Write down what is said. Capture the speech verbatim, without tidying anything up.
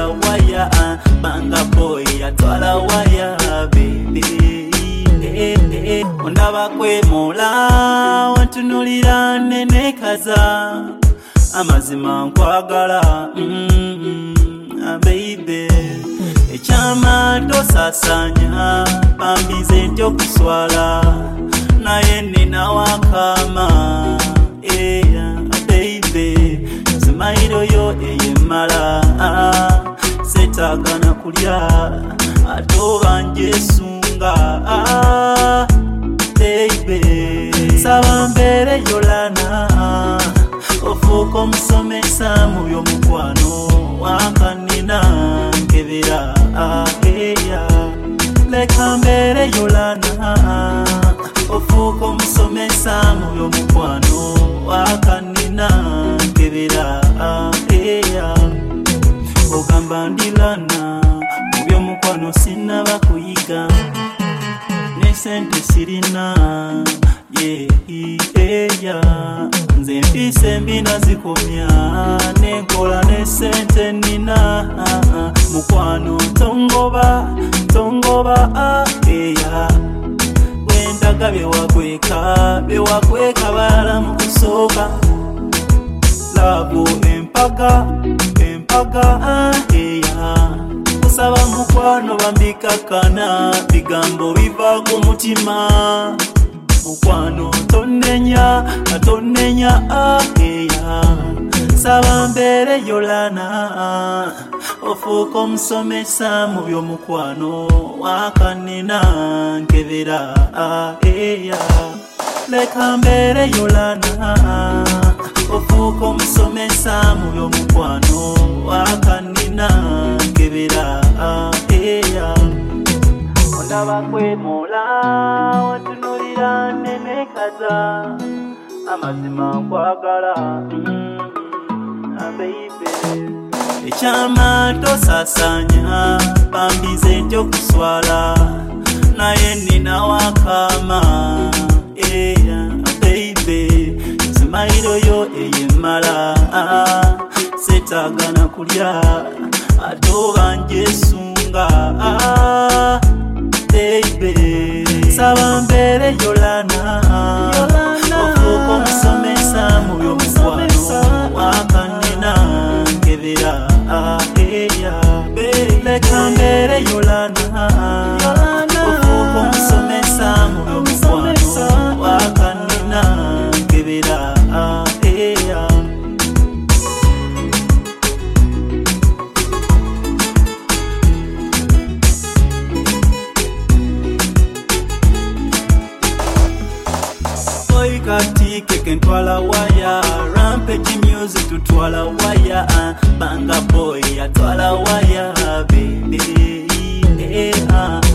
twala waya, banga boy atwala waya baby. Ondaba kwe mola wantunulira nenekaza amazima nkwagala mm, baby. Ekyama tosasanya bambize ntyo kuswala naye nina wakama yeah, baby. Simairo yo eyemala setagana kulya atoba njesunga ah, baby. Saba mbere yolana ofuko musomesa mu byomukwano wakanina nkebera ah, yeah. Leka mbere yolana ofuko musomesa mu byomukwano wakanina nkebera ah, yeah. Ogamba ndilana mu byomukwano sinaba kuyiga nesente sirina yeah, yeah. Nze mpise mbina zikomya nenkola nesente nina mukwano tongoba tongoba ah, yeah. Wendaga bewakweka bewakweka bala mukusooka labu empaga empaga ah, yeah. Kusaba mukwano bambikakana bigambo biva ku mutima mukwano tonenya tonenya ah, yeah. Saba mbere yolana ofuko musomesa mu byomukwano wakanina nkebera ah, yeah. Leka mbere yolana ofuko musomesa mu byomukwano wakanina nkebera ah, yeah. Ondaba kwe mola wantunulira nenekaza amazima nkwagala mm, baby. Ekyama tosasanya bambize ntyo kuswala naye nina wakama yeah, baby. Simairo yo eyemala setagana kulya atoba njesunga ah, baby. Saba mbere yolana ofuko musomesa mu byomukwano wakanina nkebera ah, yeah. Leka mbere yolana ofuko musomesa mu byomukwano wakanina nkebera ah, yeah. Kati keke ntwala waya Rampage music tutwala waya uh, banga boy atwala waya baby yeah.